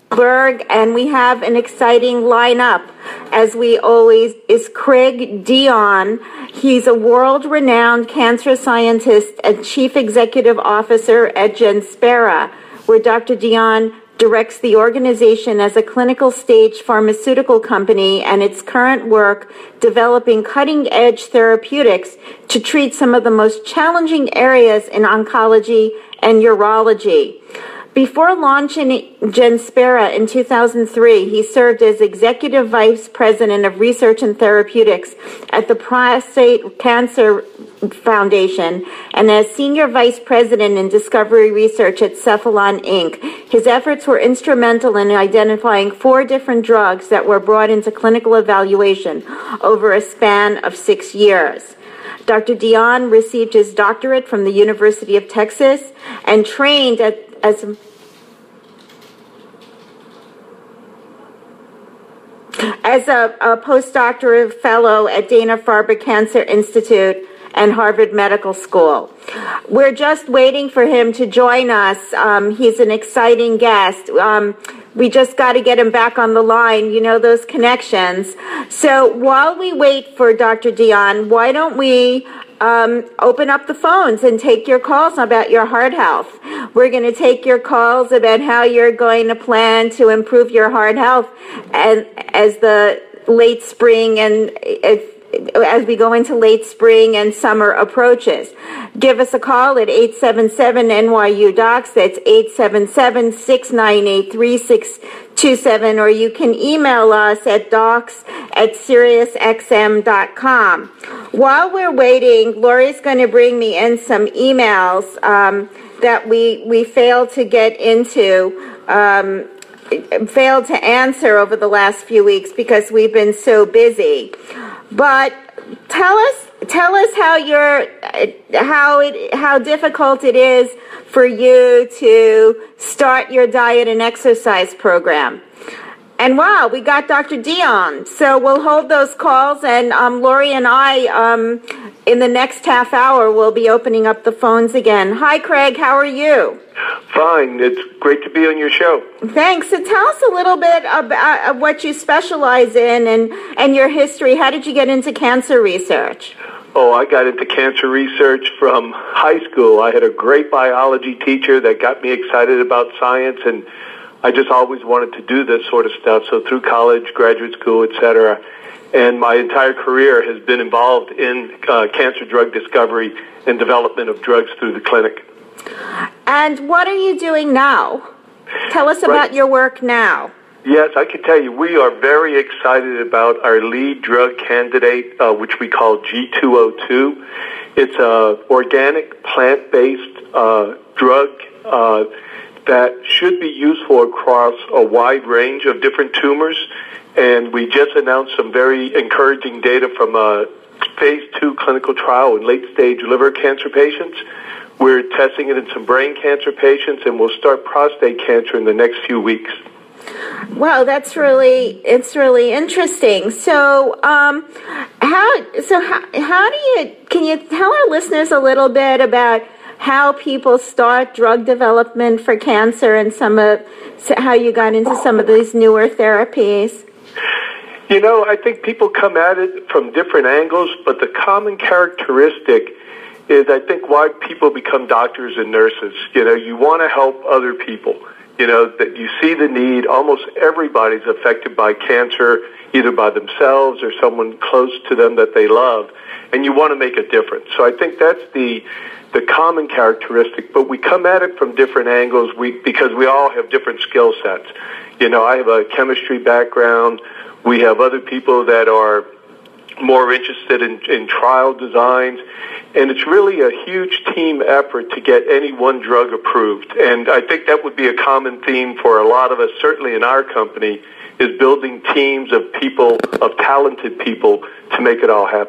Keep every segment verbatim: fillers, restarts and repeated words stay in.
Berg, and we have an exciting lineup, as we always, is Craig Dion. He's a world-renowned cancer scientist and chief executive officer at Genspera, where Doctor Dion directs the organization as a clinical stage pharmaceutical company and its current work developing cutting-edge therapeutics to treat some of the most challenging areas in oncology and urology. Before launching Genspera in two thousand three, he served as Executive Vice President of Research and Therapeutics at the Prostate Cancer Foundation and as Senior Vice President in Discovery Research at Cephalon, Incorporated. His efforts were instrumental in identifying four different drugs that were brought into clinical evaluation over a span of six years. Doctor Dion received his doctorate from the University of Texas and trained at, as as a, a postdoctoral fellow at Dana-Farber Cancer Institute and Harvard Medical School. We're just waiting for him to join us. Um, he's an exciting guest. Um, we just got to get him back on the line, you know, those connections. So while we wait for Doctor Dion, why don't we um, open up the phones and take your calls about your heart health. We're going to take your calls about how you're going to plan to improve your heart health and as the late spring and if as we go into late spring and summer approaches. Give us a call at eight seven seven N Y U docs. That's eight seven seven, six nine eight, three six two seven, or you can email us at docs at sirius x m dot com. While we're waiting, Lori's going to bring me in some emails um, that we, we failed to get into, um, failed to answer over the last few weeks because we've been so busy. But tell us, tell us how you're, how it, how difficult it is for you to start your diet and exercise program. And wow, we got Doctor Dion. So we'll hold those calls, and um, Lori and I, um, in the next half hour, will be opening up the phones again. Hi, Craig. How are you? Fine. It's great to be on your show. Thanks. So tell us a little bit about uh, what you specialize in and, and your history. How did you get into cancer research? Oh, I got into cancer research from high school. I had a great biology teacher that got me excited about science, and I just always wanted to do this sort of stuff. So through college, graduate school, et cetera, and my entire career has been involved in uh, cancer drug discovery and development of drugs through the clinic. And what are you doing now? Tell us about right. your work now. Yes, I can tell you we are very excited about our lead drug candidate, uh, which we call G two oh two. It's an organic, plant-based uh, drug uh, that should be useful across a wide range of different tumors. And we just announced some very encouraging data from a phase two clinical trial in late-stage liver cancer patients. We're testing it in some brain cancer patients, and we'll start prostate cancer in the next few weeks. Wow, that's really, it's really interesting. So, um, how, so how, how do you, can you tell our listeners a little bit about how people start drug development for cancer and some of, how you got into some of these newer therapies? You know, I think people come at it from different angles, but the common characteristic is, I think, why people become doctors and nurses. You know, you want to help other people. You know, that you see the need. Almost everybody's affected by cancer, either by themselves or someone close to them that they love, and you want to make a difference. So I think that's the the common characteristic, but we come at it from different angles we, because we all have different skill sets. You know, I have a chemistry background. We have other people that are more interested in, in trial designs, and it's really a huge team effort to get any one drug approved. And I think that would be a common theme for a lot of us, certainly in our company, is building teams of people, of talented people, to make it all happen.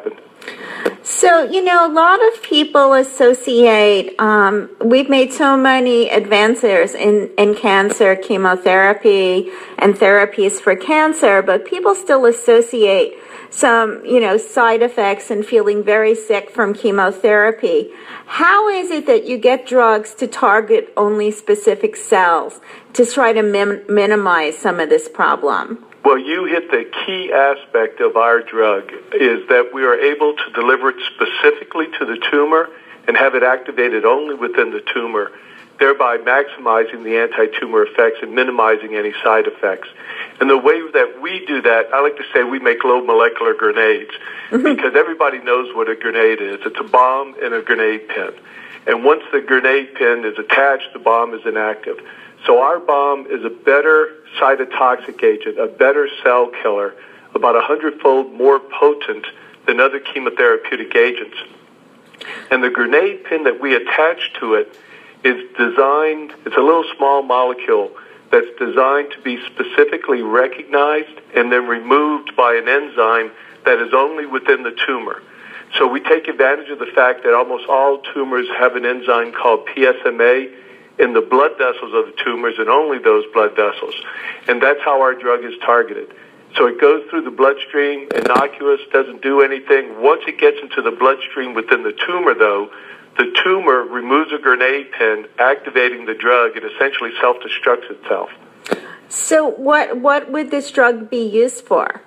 So, you know, a lot of people associate, um, we've made so many advances in, in cancer, chemotherapy, and therapies for cancer, but people still associate some, you know, side effects and feeling very sick from chemotherapy. How is it that you get drugs to target only specific cells to try to mim- minimize some of this problem? Well, you hit the key aspect of our drug, is that we are able to deliver it specifically to the tumor and have it activated only within the tumor, thereby maximizing the anti-tumor effects and minimizing any side effects. And the way that we do that, I like to say we make low molecular grenades, because everybody knows what a grenade is. It's a bomb and a grenade pin. And once the grenade pin is attached, the bomb is inactive. So our bomb is a better cytotoxic agent, a better cell killer, about a hundredfold more potent than other chemotherapeutic agents. And the grenade pin that we attach to it is designed, it's a little small molecule that's designed to be specifically recognized and then removed by an enzyme that is only within the tumor. So we take advantage of the fact that almost all tumors have an enzyme called P S M A in the blood vessels of the tumors, and only those blood vessels. And that's how our drug is targeted. So it goes through the bloodstream, innocuous, doesn't do anything. Once it gets into the bloodstream within the tumor, though, the tumor removes a grenade pin, activating the drug, and essentially self-destructs itself. So what what would this drug be used for?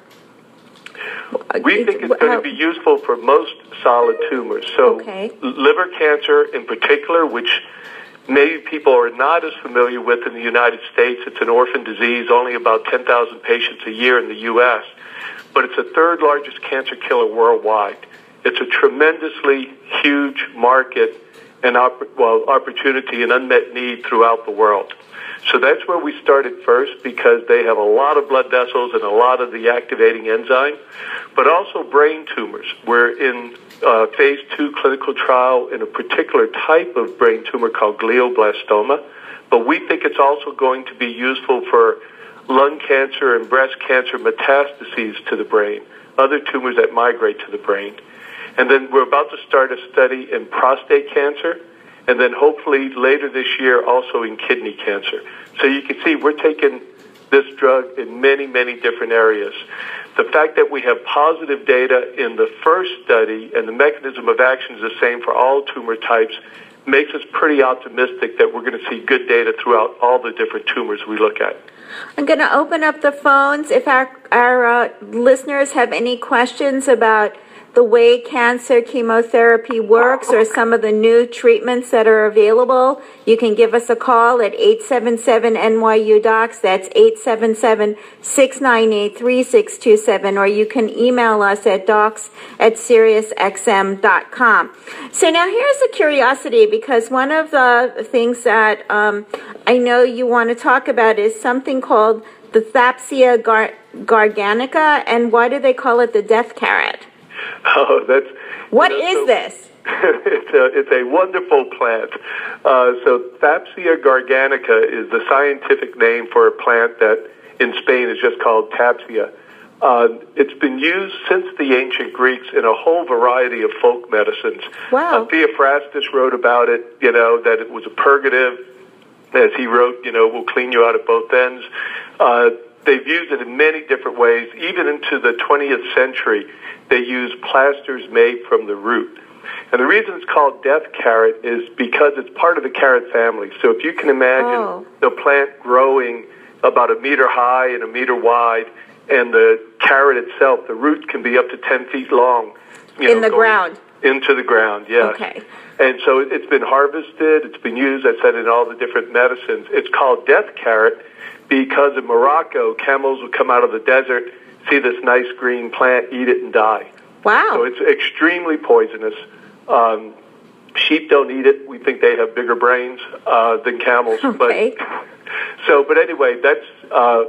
We think it's going to be useful for most solid tumors. So okay. Liver cancer in particular, which maybe people are not as familiar with in the United States. It's an orphan disease, only about ten thousand patients a year in the U S, but it's the third largest cancer killer worldwide. It's a tremendously huge market and opp- well, opportunity and unmet need throughout the world. So that's where we started first, because they have a lot of blood vessels and a lot of the activating enzyme, but also brain tumors. We're in uh, phase two clinical trial in a particular type of brain tumor called glioblastoma, but we think it's also going to be useful for lung cancer and breast cancer metastases to the brain, other tumors that migrate to the brain. And then we're about to start a study in prostate cancer, and then hopefully later this year also in kidney cancer. So you can see we're taking this drug in many, many different areas. The fact that we have positive data in the first study and the mechanism of action is the same for all tumor types makes us pretty optimistic that we're going to see good data throughout all the different tumors we look at. I'm going to open up the phones. If our, our uh, listeners have any questions about the way cancer chemotherapy works or some of the new treatments that are available, you can give us a call at eight seven seven N Y U docs. That's eight seven seven, six nine eight, three six two seven, or you can email us at docs at Sirius X M dot com. So now here's a curiosity, because one of the things that um, I know you want to talk about is something called the Thapsia gar- garganica, and why do they call it the death carrot? Oh, that's... What you know, is so, this? it's, a, it's a wonderful plant. Uh, so Thapsia garganica is the scientific name for a plant that in Spain is just called Thapsia. Uh, it's been used since the ancient Greeks in a whole variety of folk medicines. Wow. Uh, Theophrastus wrote about it, you know, that it was a purgative. As he wrote, you know, will clean you out at both ends. Uh, they've used it in many different ways. Even into the twentieth century, they use plasters made from the root. And the reason it's called death carrot is because it's part of the carrot family. So if you can imagine oh. the plant growing about a meter high and a meter wide, and the carrot itself, the root can be up to ten feet long. You in know, the ground? Into the ground, yes. Okay. And so it's been harvested, it's been used, I said, in all the different medicines. It's called death carrot because in Morocco, camels would come out of the desert, see this nice green plant, eat it, and die. Wow. So it's extremely poisonous. Um, sheep don't eat it. We think they have bigger brains uh, than camels. Okay. But, so, but anyway, that's... Uh,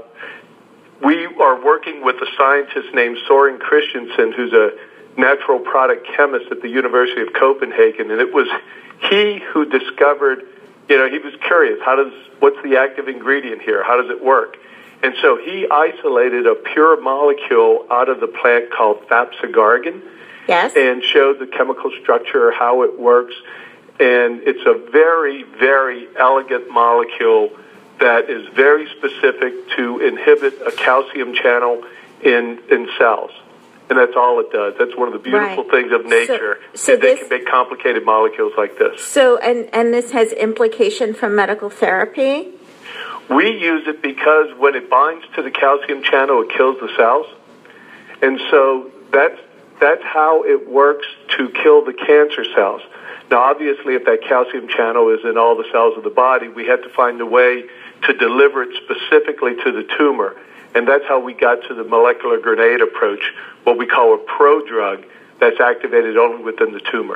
we are working with a scientist named Soren Christensen, who's a natural product chemist at the University of Copenhagen, and it was he who discovered, you know, he was curious, how does, what's the active ingredient here? How does it work? And so he isolated a pure molecule out of the plant called thapsigargan, Yes. And showed the chemical structure, how it works. And it's a very, very elegant molecule that is very specific to inhibit a calcium channel in, in cells. And that's all it does. That's one of the beautiful right. things of nature. So, so they this, can make complicated molecules like this. So, and, and this has implication for medical therapy? We use it because when it binds to the calcium channel, it kills the cells. And so that's, that's how it works to kill the cancer cells. Now, obviously, if that calcium channel is in all the cells of the body, we have to find a way to deliver it specifically to the tumor. And that's how we got to the molecular grenade approach, what we call a prodrug that's activated only within the tumor.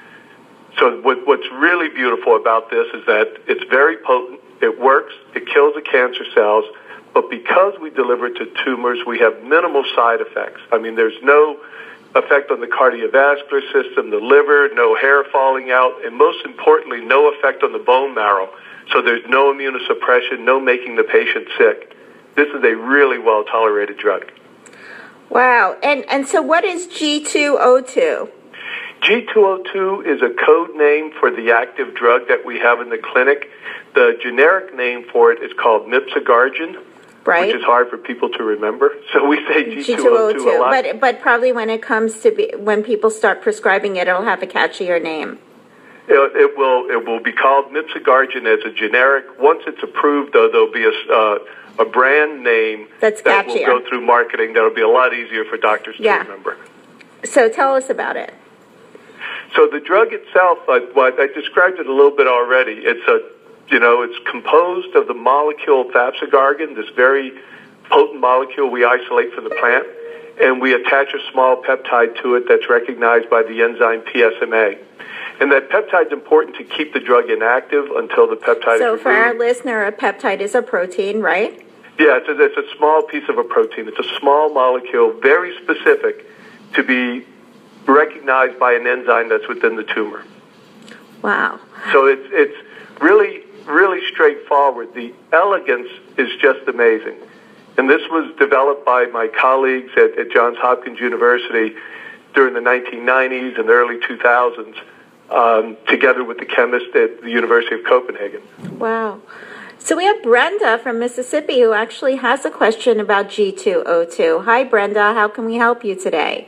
So what, what's really beautiful about this is that it's very potent, it works, it kills the cancer cells, but because we deliver it to tumors, we have minimal side effects. I mean, there's no effect on the cardiovascular system, the liver, no hair falling out, and most importantly, no effect on the bone marrow. So there's no immunosuppression, no making the patient sick. This is a really well-tolerated drug. Wow. And and so what is G two oh two? G two oh two is a code name for the active drug that we have in the clinic. The generic name for it is called Mipsagargin, right, which is hard for people to remember. So we say G two oh two a lot. But, but probably when it comes to be, when people start prescribing it, it'll have a catchier name. It, it will it will be called Mipsagargin as a generic. Once it's approved, though, there'll be a uh, a brand name That's that catchier. will go through marketing that'll be a lot easier for doctors yeah. to remember. So tell us about it. So the drug itself, I, well, I described it a little bit already. It's a, you know, it's composed of the molecule thapsigargin, this very potent molecule we isolate from the plant, and we attach a small peptide to it that's recognized by the enzyme P S M A. And that peptide is important to keep the drug inactive until the peptide so is removed. So for our listener, a peptide is a protein, right? Yeah, it's a, it's a small piece of a protein. It's a small molecule, very specific to be recognized by an enzyme that's within the tumor. Wow. So it's it's really, really straightforward. The elegance is just amazing. And this was developed by my colleagues at, at Johns Hopkins University during the nineteen nineties and the early two thousands. Um, together with the chemist at the University of Copenhagen. Wow. So we have Brenda from Mississippi who actually has a question about G two oh two. Hi, Brenda. How can we help you today?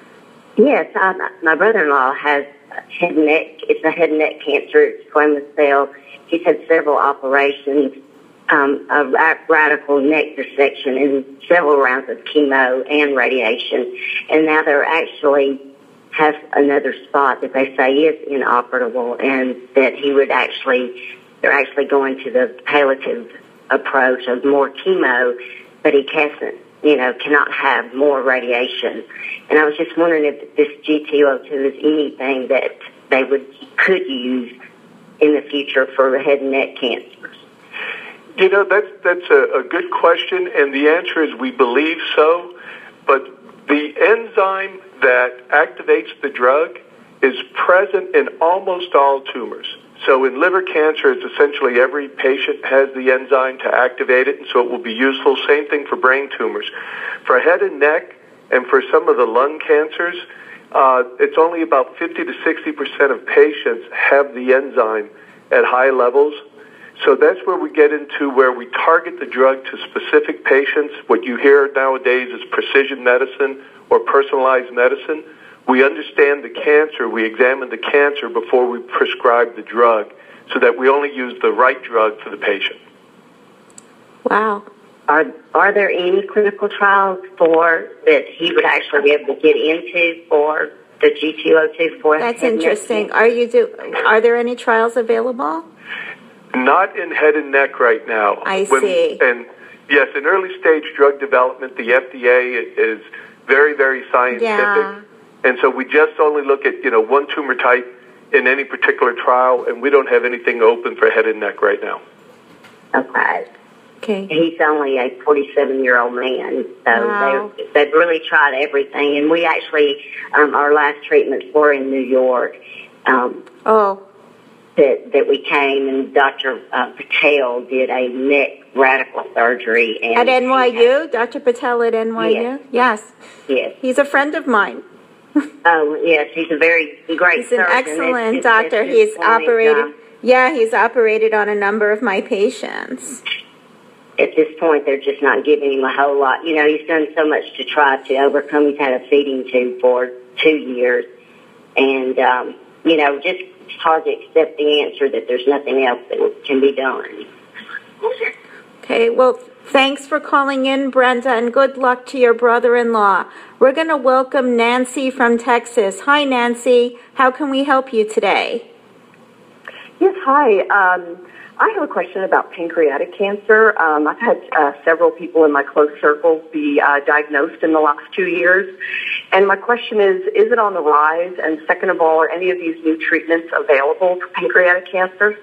Yes, um, my brother-in-law has head and neck. It's a head and neck cancer. It's squamous cell. He's had several operations, um, a radical neck dissection, and several rounds of chemo and radiation. And now they're actually has another spot that they say is inoperable, and that he would actually, they're actually going to the palliative approach of more chemo, but he can't, you know, cannot have more radiation. And I was just wondering if this G two oh two is anything that they would could use in the future for head and neck cancers. You know, that's that's a, a good question, and the answer is we believe so, but the enzyme that activates the drug is present in almost all tumors. So in liver cancer, it's essentially every patient has the enzyme to activate it, and so it will be useful. Same thing for brain tumors. For head and neck and for some of the lung cancers, uh, it's only about fifty to sixty percent of patients have the enzyme at high levels. So that's where we get into where we target the drug to specific patients. What you hear nowadays is precision medicine or personalized medicine. We understand the cancer. We examine the cancer before we prescribe the drug so that we only use the right drug for the patient. Wow. Are are there any clinical trials for that he would actually be able to get into for the G two oh two for? That's interesting. Are you do? Are there any trials available? Not in head and neck right now. I when, see. And yes, in early stage drug development, the F D A is very, very scientific. Yeah. And so we just only look at, you know, one tumor type in any particular trial, and we don't have anything open for head and neck right now. Okay. Okay. He's only a forty-seven-year-old man, so wow. they, they've really tried everything. And we actually, um, our last treatments were in New York. Um, oh. That, that we came, and Doctor Uh, Patel did a neck radical surgery. And at N Y U? Doctor Patel at N Y U? Yes. Yes. Yes. He's a friend of mine. Oh, yes, he's a very great He's an surgeon. excellent It's- doctor. it's He's just point, operated, uh, yeah, he's operated on a number of my patients. At this point, they're just not giving him a whole lot. You know, he's done so much to try to overcome. He's had a feeding tube for two years. And, um, you know, just it's hard to accept the answer that there's nothing else that can be done. Okay, well, thanks for calling in, Brenda, and good luck to your brother-in-law. We're going to welcome Nancy from Texas. Hi, Nancy. How can we help you today? Yes, hi. Um, I have a question about pancreatic cancer. Um, I've had uh, several people in my close circle be uh, diagnosed in the last two years. And my question is, is it on the rise? And second of all, are any of these new treatments available for pancreatic cancer?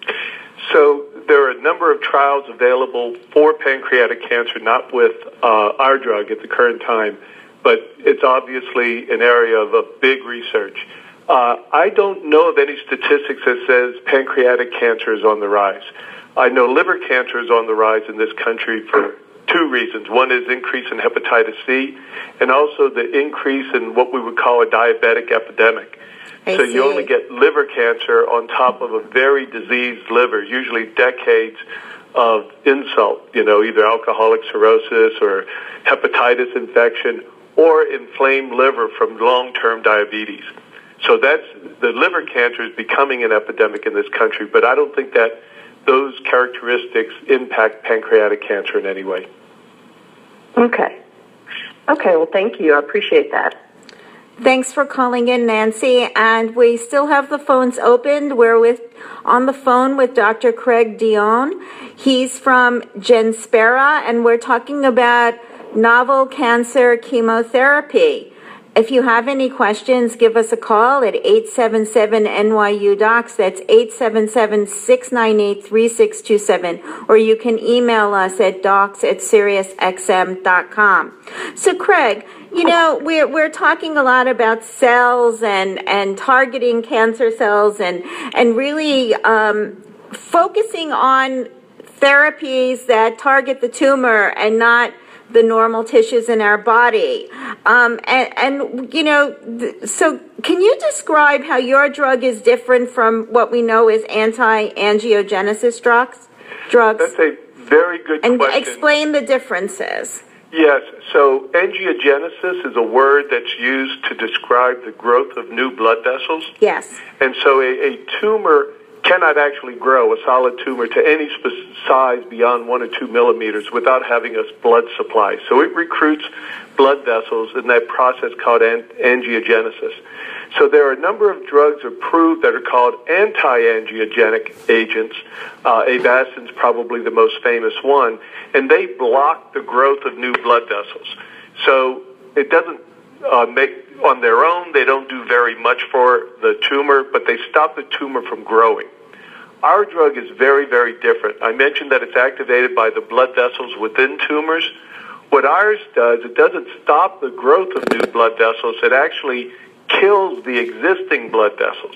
So there are a number of trials available for pancreatic cancer, not with uh, our drug at the current time, but it's obviously an area of a big research. Uh, I don't know of any statistics that says pancreatic cancer is on the rise. I know liver cancer is on the rise in this country for two reasons. One is increase in hepatitis C, and also the increase in what we would call a diabetic epidemic. I so see. you only get liver cancer on top of a very diseased liver, usually decades of insult, you know, either alcoholic cirrhosis or hepatitis infection or inflamed liver from long-term diabetes. So that's, the liver cancer is becoming an epidemic in this country, but I don't think that those characteristics impact pancreatic cancer in any way. Okay. Okay, well, thank you. I appreciate that. Thanks for calling in, Nancy. And we still have the phones opened. We're with on the phone with Doctor Craig Dion. He's from Genspera, and we're talking about novel cancer chemotherapy. If you have any questions, give us a call at eight seven seven N Y U D O C S. That's eight seven seven, six nine eight, three six two seven. Or you can email us at docs at sirius x m dot com. So, Craig, you know, we're, we're talking a lot about cells and, and targeting cancer cells and, and really um, focusing on therapies that target the tumor and not the normal tissues in our body. Um, and, and, you know, th- so can you describe how your drug is different from what we know as anti-angiogenesis drugs? drugs? That's a very good and question. And explain the differences. Yes, so angiogenesis is a word that's used to describe the growth of new blood vessels. Yes. And so a, a tumor cannot actually grow, a solid tumor, to any sp- size beyond one or two millimeters without having a blood supply. So it recruits blood vessels in that process called an- angiogenesis. So there are a number of drugs approved that are called anti-angiogenic agents. Uh, Avastin's probably the most famous one, and they block the growth of new blood vessels. So it doesn't uh, make, on their own, they don't do very much for the tumor, but they stop the tumor from growing. Our drug is very, very different. I mentioned that it's activated by the blood vessels within tumors. What ours does, it doesn't stop the growth of new blood vessels. It actually kills the existing blood vessels.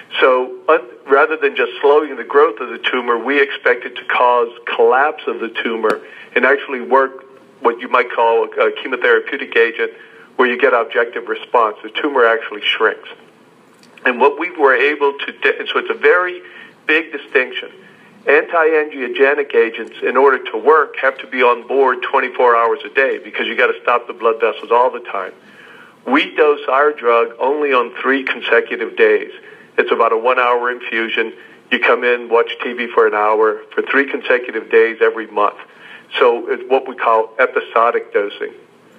So uh, rather than just slowing the growth of the tumor, we expect it to cause collapse of the tumor and actually work what you might call a chemotherapeutic agent where you get objective response. The tumor actually shrinks. And what we were able to do, so it's a very big distinction. Anti-angiogenic agents, in order to work, have to be on board twenty-four hours a day because you got to stop the blood vessels all the time. We dose our drug only on three consecutive days. It's about a one-hour infusion. You come in, watch T V for an hour for three consecutive days every month. So it's what we call episodic dosing.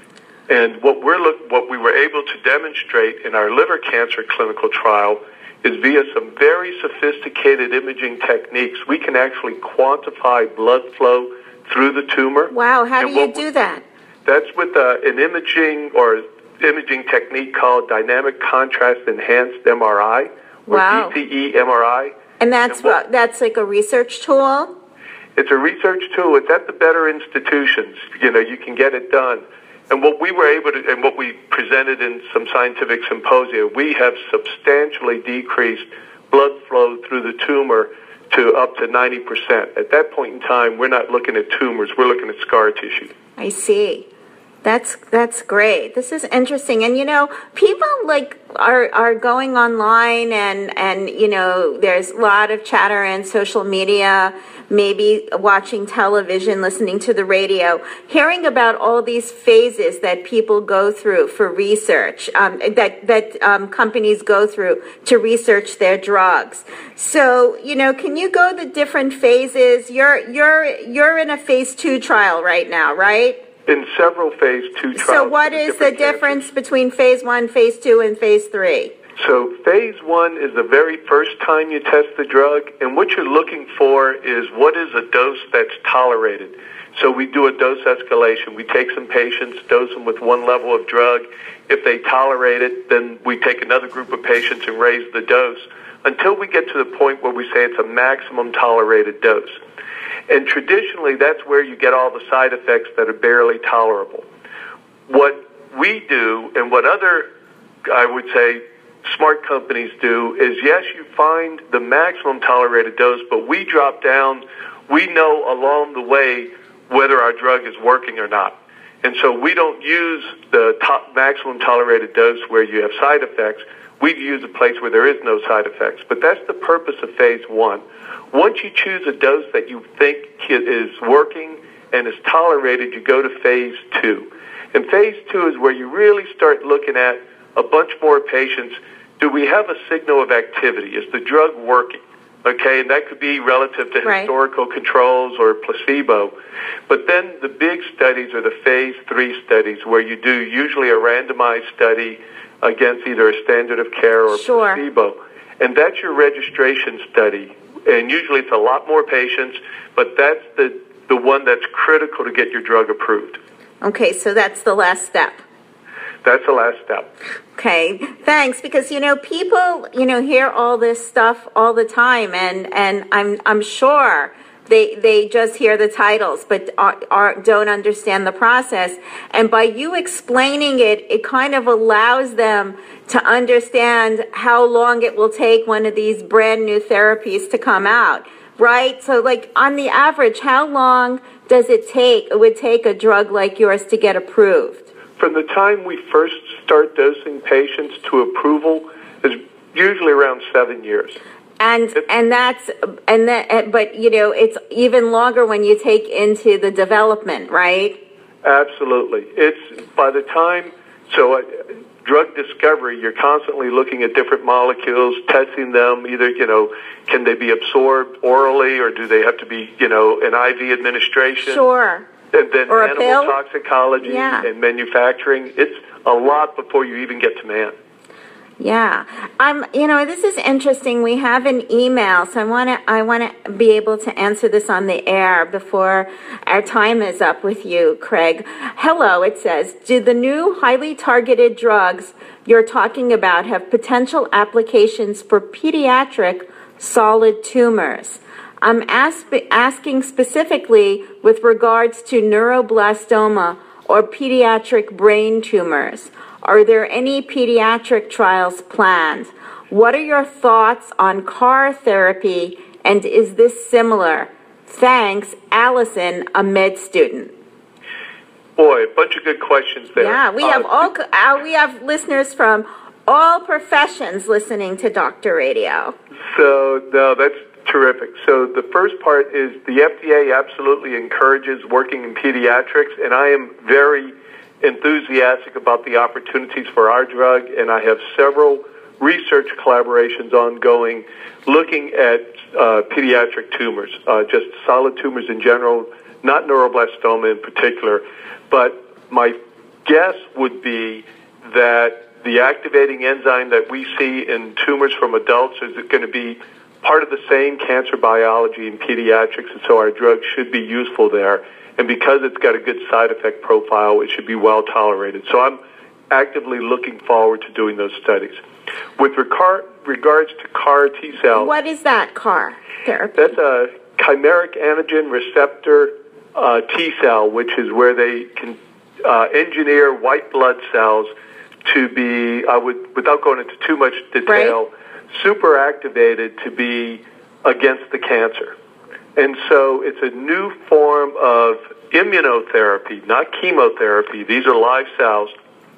And what we're look, what we were able to demonstrate in our liver cancer clinical trial is via some very sophisticated imaging techniques, we can actually quantify blood flow through the tumor. Wow, how and do you do that? That's with uh, an imaging or imaging technique called dynamic contrast enhanced M R I, or wow. D T E M R I. And that's and what, that's like a research tool? It's a research tool. It's at the better institutions. You know, you can get it done. And what we were able to, and what we presented in some scientific symposia, we have substantially decreased blood flow through the tumor to up to ninety percent. At that point in time, we're not looking at tumors, we're looking at scar tissue. I see. That's that's great. This is interesting. And you know, people like are are going online and and you know, there's a lot of chatter in social media, maybe watching television, listening to the radio, hearing about all these phases that people go through for research, um, that that um, companies go through to research their drugs. So, you know, can you go the different phases? You're you're you're in a phase two trial right now, right? In several phase two trials. So what is the difference cancers. between phase one, phase two, and phase three? So phase one is the very first time you test the drug, and what you're looking for is what is a dose that's tolerated. So we do a dose escalation. We take some patients, dose them with one level of drug. If they tolerate it, then we take another group of patients and raise the dose until we get to the point where we say it's a maximum tolerated dose. And traditionally, that's where you get all the side effects that are barely tolerable. What we do, and what other, I would say, smart companies do, is yes, you find the maximum tolerated dose, but we drop down. We know along the way whether our drug is working or not. And so we don't use the top maximum tolerated dose where you have side effects. We use a place where there is no side effects. But that's the purpose of phase one. Once you choose a dose that you think is working and is tolerated, you go to phase two. And phase two is where you really start looking at a bunch more patients. Do we have a signal of activity? Is the drug working? Okay, and that could be relative to right. historical controls or placebo. But then the big studies are the phase three studies where you do usually a randomized study against either a standard of care or sure. placebo. And that's your registration study. And usually it's a lot more patients, but that's the, the one that's critical to get your drug approved. Okay, so that's the last step. That's the last step. Okay, thanks. Because, you know, people, you know, hear all this stuff all the time, and, and I'm I'm sure they they just hear the titles, but are, are, don't understand the process. And by you explaining it, it kind of allows them to understand how long it will take one of these brand new therapies to come out, right? So, like, on the average, how long does it take, it would take a drug like yours to get approved? From the time we first start dosing patients to approval is usually around seven years. And it's, and that's and that, but you know, it's even longer when you take into the development, right? Absolutely. It's by the time so uh, drug discovery, you're constantly looking at different molecules, testing them. Either you know, can they be absorbed orally, or do they have to be you know an I V administration? Sure. And then or a animal pill? toxicology yeah. and manufacturing. It's a lot before you even get to man. Yeah, um, you know, this is interesting. We have an email, so I want to I want to be able to answer this on the air before our time is up with you, Craig. Hello, it says, do the new highly targeted drugs you're talking about have potential applications for pediatric solid tumors? I'm asp- asking specifically with regards to neuroblastoma or pediatric brain tumors. Are there any pediatric trials planned? What are your thoughts on C A R therapy, and is this similar? Thanks, Allison, a med student. Boy, a bunch of good questions there. Yeah, we have all uh, we have listeners from all professions listening to Doctor Radio. So, no, that's terrific. So the first part is the F D A absolutely encourages working in pediatrics, and I am very enthusiastic about the opportunities for our drug, and I have several research collaborations ongoing looking at uh, pediatric tumors, uh, just solid tumors in general, not neuroblastoma in particular. But my guess would be that the activating enzyme that we see in tumors from adults is going to be part of the same cancer biology in pediatrics, and so our drug should be useful there. And because it's got a good side effect profile, it should be well tolerated. So I'm actively looking forward to doing those studies. With regard, regards to C A R T-cell... What is that, C A R therapy? That's a chimeric antigen receptor uh, T-cell, which is where they can uh, engineer white blood cells to be, I would, without going into too much detail, right. super activated to be against the cancer. And so it's a new form of immunotherapy, not chemotherapy. These are live cells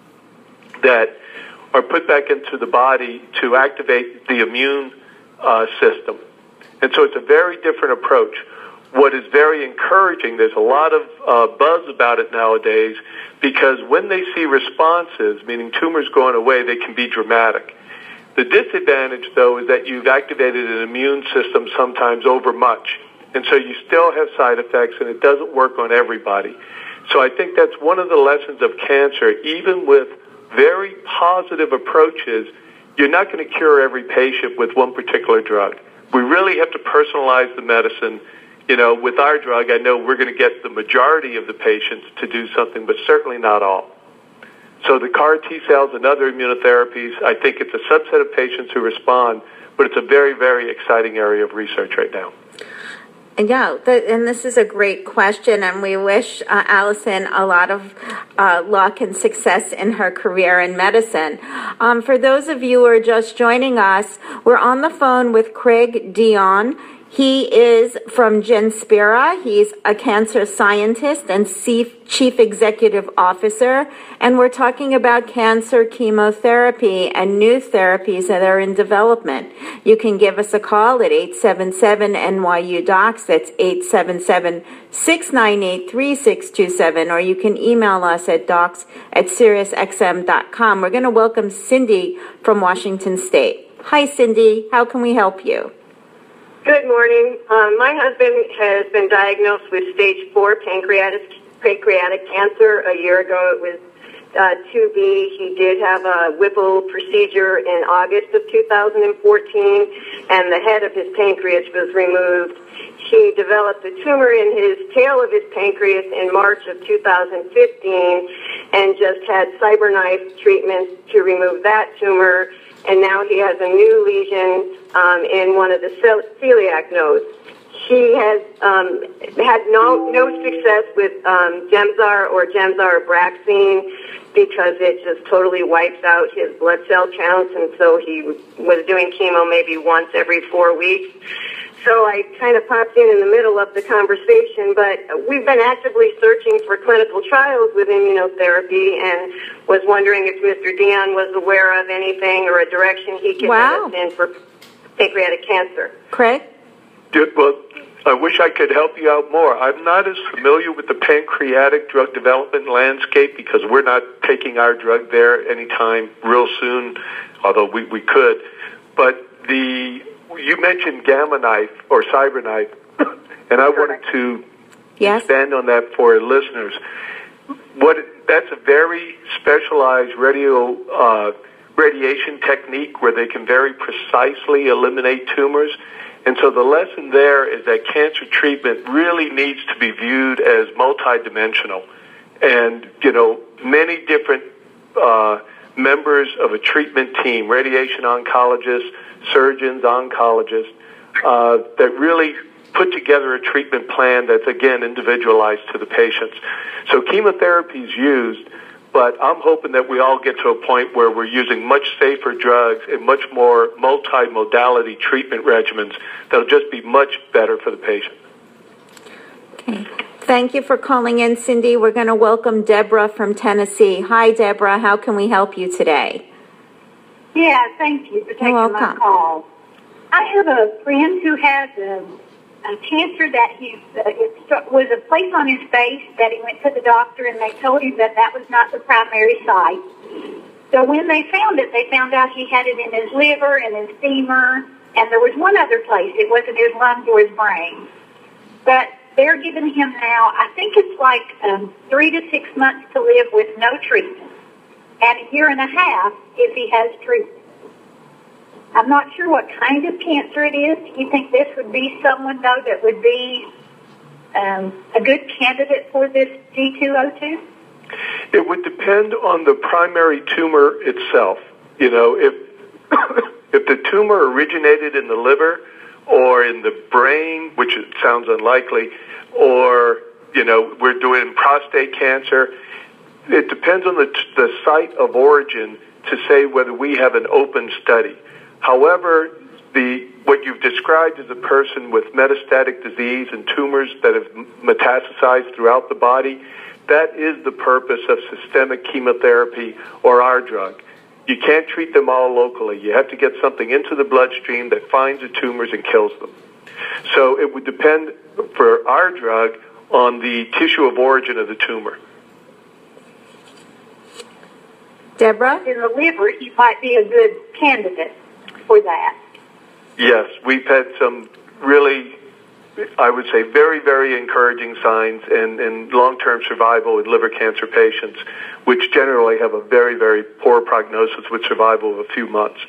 that are put back into the body to activate the immune uh, system. And so it's a very different approach. What is very encouraging, there's a lot of uh, buzz about it nowadays, because when they see responses, meaning tumors going away, they can be dramatic. The disadvantage, though, is that you've activated an immune system sometimes over much. And so you still have side effects, and it doesn't work on everybody. So I think that's one of the lessons of cancer. Even with very positive approaches, you're not going to cure every patient with one particular drug. We really have to personalize the medicine. You know, with our drug, I know we're going to get the majority of the patients to do something, but certainly not all. So the C A R T cells and other immunotherapies, I think it's a subset of patients who respond, but it's a very, very exciting area of research right now. Yeah, the, and this is a great question, and we wish uh, Allison a lot of uh, luck and success in her career in medicine. Um, for those of you who are just joining us, we're on the phone with Craig Dion. He is from Genspira. He's a cancer scientist and chief executive officer, and we're talking about cancer chemotherapy and new therapies that are in development. You can give us a call at eight seven seven N Y U docs. That's eight seven seven, six nine eight, three six two seven, or you can email us at docs at Sirius X M dot com. We're going to welcome Cindy from Washington State. Hi, Cindy. How can we help you? Good morning. Um, my husband has been diagnosed with stage four pancreatic pancreatic cancer. A year ago, it was uh, two B. He did have a Whipple procedure in August of two thousand fourteen, and the head of his pancreas was removed. He developed a tumor in his tail of his pancreas in March of two thousand fifteen, and just had CyberKnife treatments to remove that tumor. And now he has a new lesion um, in one of the celiac nodes. He has um, had no no success with um, Gemzar or Gemzar Abraxane because it just totally wipes out his blood cell counts, and so he was doing chemo maybe once every four weeks. So I kind of popped in in the middle of the conversation, but we've been actively searching for clinical trials with immunotherapy and was wondering if Mister Dion was aware of anything or a direction he could wow. head us in for pancreatic cancer. Craig? Good. Well, I wish I could help you out more. I'm not as familiar with the pancreatic drug development landscape because we're not taking our drug there anytime real soon, although we, we could. But the you mentioned Gamma Knife or CyberKnife, and I wanted to yes. expand on that for listeners. What that's a very specialized radio uh, radiation technique where they can very precisely eliminate tumors. And so the lesson there is that cancer treatment really needs to be viewed as multidimensional. And, you know, many different uh, members of a treatment team, radiation oncologists, surgeons, oncologists, uh, that really put together a treatment plan that's, again, individualized to the patients. So chemotherapy is used, but I'm hoping that we all get to a point where we're using much safer drugs and much more multimodality treatment regimens that'll just be much better for the patient. Okay. Thank you for calling in, Cindy. We're going to welcome Deborah from Tennessee. Hi, Deborah. How can we help you today? Yeah, thank you for taking my call. I have a friend who has a, a cancer that he uh, it was a place on his face that he went to the doctor and they told him that that was not the primary site. So when they found it, they found out he had it in his liver and his femur, and there was one other place. It wasn't his lungs or his brain. But they're giving him now, I think it's like um, three to six months to live with no treatment, and a year and a half if he has treatment. I'm not sure what kind of cancer it is. Do you think this would be someone, though, that would be um, a good candidate for this G two oh two? It would depend on the primary tumor itself. You know, if if the tumor originated in the liver or in the brain, which it sounds unlikely, or, you know, we're doing prostate cancer, it depends on the, the site of origin to say whether we have an open study. However, the what you've described as a person with metastatic disease and tumors that have metastasized throughout the body, that is the purpose of systemic chemotherapy or our drug. You can't treat them all locally. You have to get something into the bloodstream that finds the tumors and kills them. So it would depend for our drug on the tissue of origin of the tumor. Deborah? In the liver, he might be a good candidate for that. Yes, we've had some really, I would say, very, very encouraging signs in, in long-term survival in liver cancer patients, which generally have a very, very poor prognosis with survival of a few months.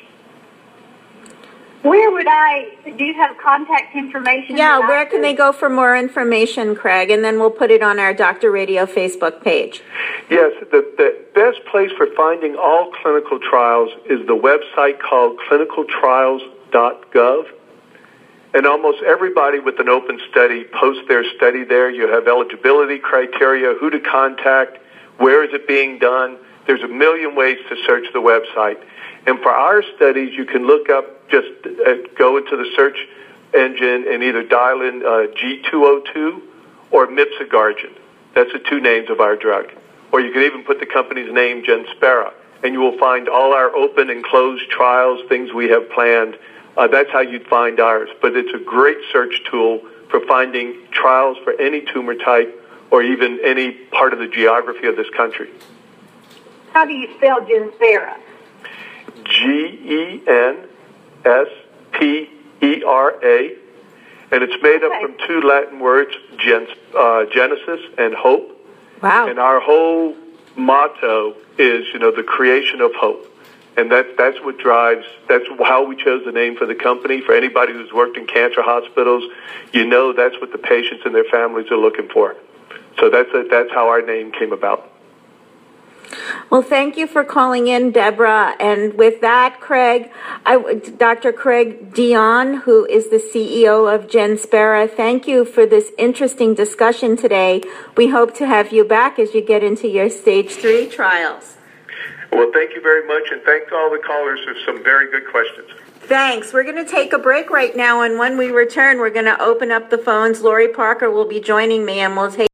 Where would I, do you have contact information? Yeah, where can they go for more information, Craig? And then we'll put it on our Doctor Radio Facebook page. Yes, the, the best place for finding all clinical trials is the website called clinical trials dot gov. And almost everybody with an open study posts their study there. You have eligibility criteria, who to contact, where is it being done. There's a million ways to search the website. And for our studies, you can look up, just uh, go into the search engine and either dial in uh, G two oh two or Mipsagargin. That's the two names of our drug. Or you can even put the company's name, Genspera, and you will find all our open and closed trials, things we have planned. Uh, that's how you'd find ours. But it's a great search tool for finding trials for any tumor type or even any part of the geography of this country. How do you spell Genspera? G E N S P E R A, and it's made up from two Latin words, gens, uh, Genesis and hope. Wow. And our whole motto is, you know, the creation of hope. And that, that's what drives, that's how we chose the name for the company. For anybody who's worked in cancer hospitals, you know that's what the patients and their families are looking for. So that's, a, that's how our name came about. Well, thank you for calling in, Deborah. And with that, Craig, I, Doctor Craig Dion, who is the C E O of Genspera, thank you for this interesting discussion today. We hope to have you back as you get into your stage three trials. Well, thank you very much, and thank all the callers for some very good questions. Thanks. We're going to take a break right now, and when we return, we're going to open up the phones. Lori Parker will be joining me, and we'll take